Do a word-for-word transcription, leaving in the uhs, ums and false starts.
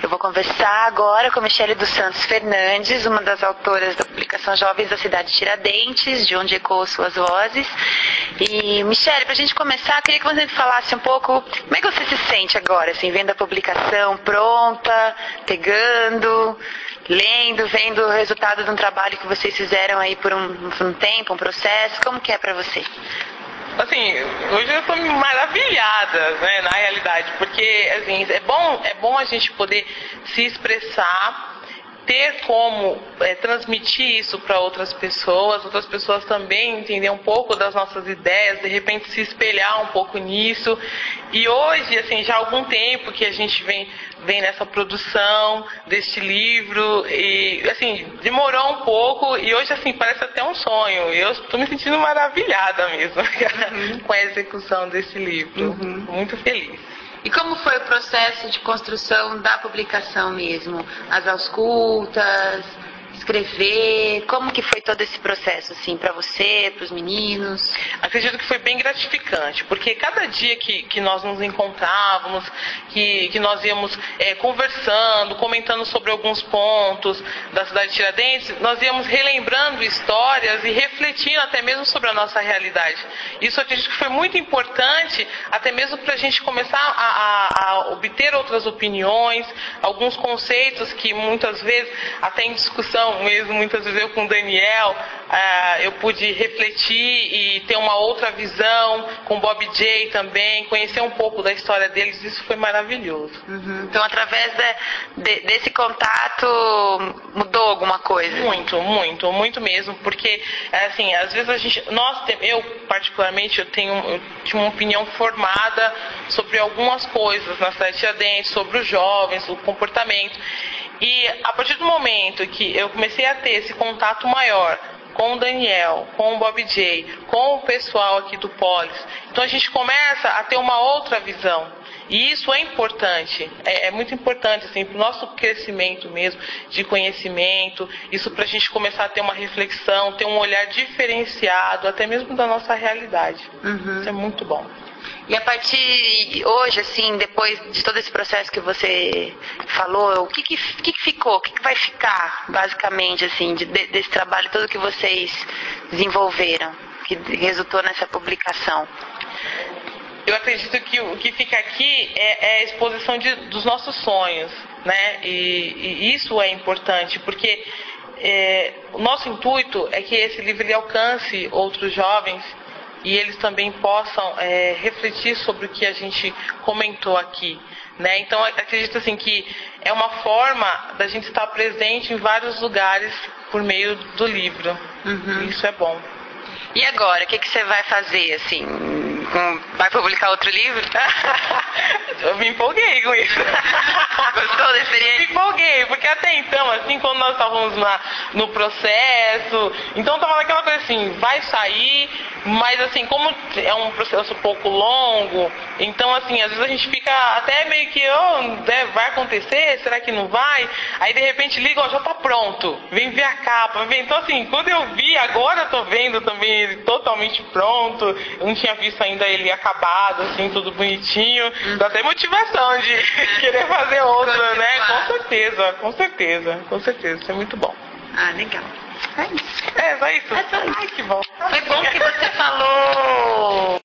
Eu vou conversar agora com a Michele dos Santos Fernandes, uma das autoras da publicação Jovens da Cidade de Tiradentes, de onde ecoam suas vozes. E, Michele, para a gente começar, queria que você falasse um pouco como é que você se sente agora, assim, vendo a publicação pronta, pegando, lendo, vendo o resultado de um trabalho que vocês fizeram aí por um, por um tempo, um processo. Como que é para você? Assim, hoje eu estou maravilhada, né, na realidade, porque assim, é bom, é bom a gente poder se expressar, ter como é, transmitir isso para outras pessoas, outras pessoas também entender um pouco das nossas ideias, de repente se espelhar um pouco nisso. E hoje, assim, já há algum tempo que a gente vem, vem nessa produção deste livro e, assim, demorou um pouco e hoje, assim, parece até um sonho. Eu estou me sentindo maravilhada mesmo uhum. com a execução desse livro. Uhum. Muito feliz. E como foi o processo de construção da publicação mesmo? As auscultas, escrever, como que foi todo esse processo, assim, para você, para os meninos? Acredito que foi bem gratificante, porque cada dia que, que nós nos encontrávamos, que, que nós íamos é, conversando, comentando sobre alguns pontos da cidade de Tiradentes, nós íamos relembrando histórias e refletindo até mesmo sobre a nossa realidade. Isso eu acredito que foi muito importante, até mesmo para a gente começar a, a, a obter outras opiniões, alguns conceitos que muitas vezes, até em discussão mesmo, muitas vezes eu com o Daniel, uh, eu pude refletir e ter uma outra visão, com o Bob J também, conhecer um pouco da história deles, isso foi maravilhoso. Uhum. Então, através de, de, desse contato, mudou alguma coisa? Muito, muito, muito mesmo, porque, assim, às vezes a gente, nós, eu particularmente, eu tenho, eu tinha uma opinião formada sobre algumas coisas na cidade de Tiradentes, sobre os jovens, o comportamento. E a partir do momento que eu comecei a ter esse contato maior com o Daniel, com o Bob J, com o pessoal aqui do Polis, então a gente começa a ter uma outra visão. E isso é importante, é, é muito importante assim, para o nosso crescimento mesmo, de conhecimento, isso para a gente começar a ter uma reflexão, ter um olhar diferenciado, até mesmo da nossa realidade. Uhum. Isso é muito bom. E a partir de hoje, assim, depois de todo esse processo que você falou, o que que, que, que ficou? O que, que vai ficar, basicamente, assim, de, desse trabalho todo que vocês desenvolveram, que resultou nessa publicação? Eu acredito que o que fica aqui é, é a exposição de, dos nossos sonhos, né? E, e isso é importante, porque é, o nosso intuito é que esse livro ele alcance outros jovens e eles também possam é, refletir sobre o que a gente comentou aqui, né? Então, acredito assim que é uma forma da gente estar presente em vários lugares por meio do livro. Uhum. Isso é bom. E agora, o que, que você vai fazer, assim? Vai publicar outro livro? Eu me empolguei com isso. Gostou da experiência? Me empolguei, porque até então, assim, quando nós estávamos na, no processo, então estava naquela coisa assim, vai sair, mas assim, como é um processo um pouco longo, então assim, às vezes a gente fica até meio que, oh, né, vai acontecer, será que não vai? Aí de repente liga, ó, já tá pronto, vem ver a capa, vem. Então assim, quando eu vi, agora eu tô vendo também ele totalmente pronto, eu não tinha visto ainda ele acabado, assim, tudo bonitinho, uhum. Dá até motivação de querer fazer outro, né? Com certeza, com certeza, com certeza, isso é muito bom. Ah, legal. É isso. É, só isso. É só isso. Ai, que bom. Foi bom que você falou